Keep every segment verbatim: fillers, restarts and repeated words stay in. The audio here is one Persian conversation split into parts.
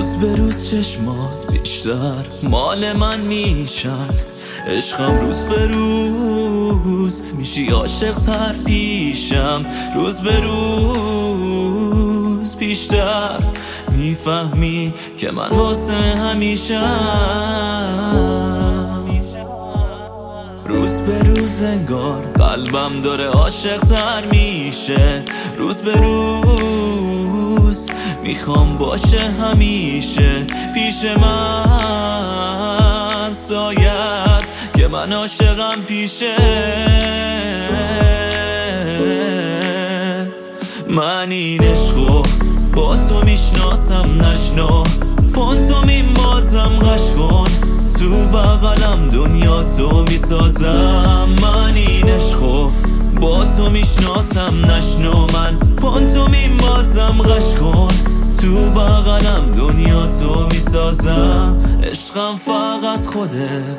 روز به روز چشمات بیشتر مال من میشن، عشقم روز به روز میشی عاشق تر پیشم. روز به روز بیشتر میفهمی که من واسه همیشم. روز به روز انگار قلبم داره عاشق تر میشه. روز به روز میخوام باشه همیشه پیش من، ساید که من عاشقم پیشت. من این عشقو با تو میشناسم، نشنا پانتومین بازم غش کن، تو بغلم دنیا تو میسازم. من این عشقو با تو میشناسم، نشنا من پانتومین بازم غش کن، تو بغلم دنیا تو میسازم. عشقم فقط خودت،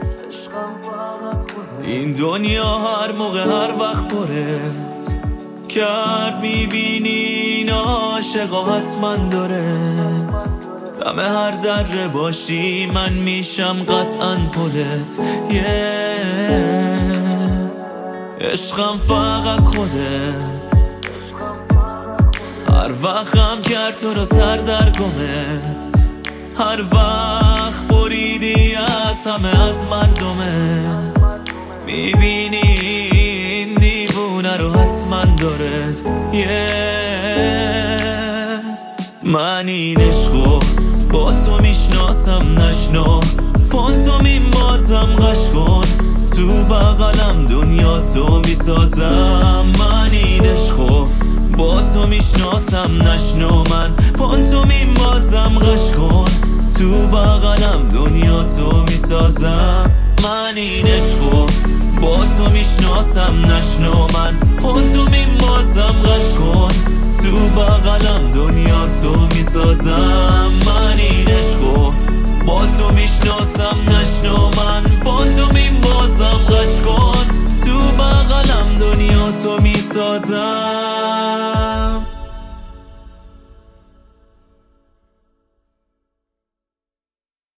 این دنیا هر موقع هر وقت پرت کرد، میبینی این عاشقا حتما دارت. دم هر دره باشی من میشم قطعا پلت. yeah. عشقم فقط خودت، هر وقت غم کرد تو رو سر در گمت، هر وقت بریدی از همه از مردمت، میبینی این دیوونه رو حتما دارد. yeah. من این عشقو با تو میشناسم، نشنا پانتومین بازم غش کن، تو بغلم دنیا تو میسازم. من این عشقو با تو میشناسم، نشنا من پانتومین بازم غش کن، تو بغلم دنیا تو میسازم. من این عشقو با تو میشناسم، نشنا من پانتومین بازم غش کن، تو بغلم دنیا تو میسازم. من این عشقو با تو میشناسم.